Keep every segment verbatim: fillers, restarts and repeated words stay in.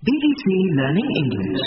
B B C Learning English.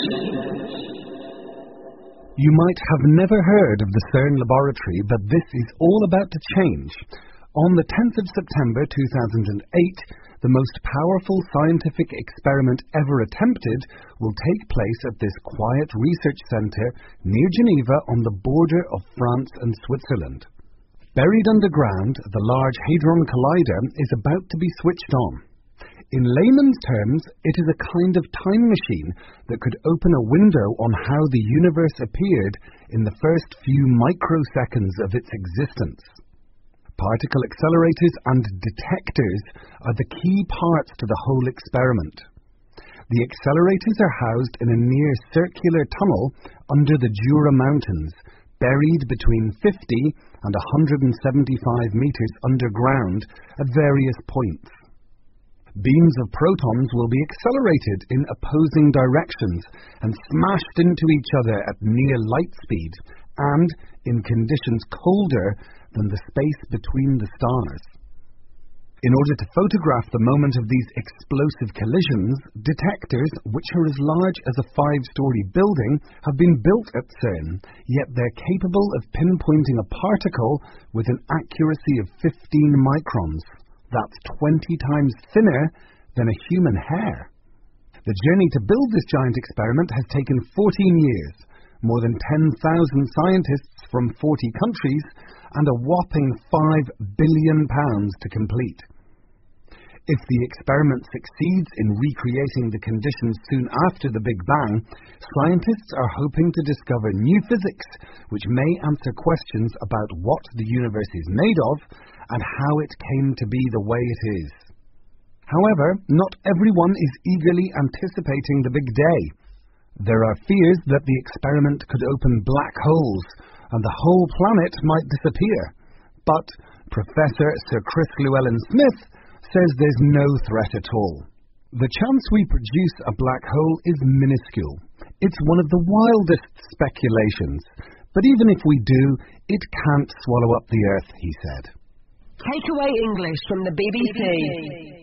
You might have never heard of the CERN laboratory, but this is all about to change. On the tenth of September two thousand eight, the most powerful scientific experiment ever attempted will take place at this quiet research centre near Geneva on the border of France and Switzerland. Buried underground, the Large Hadron Collider is about to be switched on. In layman's terms, it is a kind of time machine that could open a window on how the universe appeared in the first few microseconds of its existence. Particle accelerators and detectors are the key parts to the whole experiment. The accelerators are housed in a near-circular tunnel under the Jura Mountains, buried between fifty and one hundred seventy-five meters underground at various points. Beams of protons will be accelerated in opposing directions and smashed into each other at near light speed and in conditions colder than the space between the stars. In order to photograph the moment of these explosive collisions, detectors, which are as large as a five-story building, have been built at CERN, yet they're capable of pinpointing a particle with an accuracy of fifteen microns. That's twenty times thinner than a human hair. The journey to build this giant experiment has taken fourteen years, more than ten thousand scientists from forty countries, and a whopping five billion pounds to complete. If the experiment succeeds in recreating the conditions soon after the Big Bang, scientists are hoping to discover new physics which may answer questions about what the universe is made of and how it came to be the way it is. However, not everyone is eagerly anticipating the big day. There are fears that the experiment could open black holes and the whole planet might disappear. But Professor Sir Chris Llewellyn-Smith says there's no threat at all. The chance we produce a black hole is minuscule. It's one of the wildest speculations. But even if we do, it can't swallow up the Earth, he said. Takeaway English from the B B C.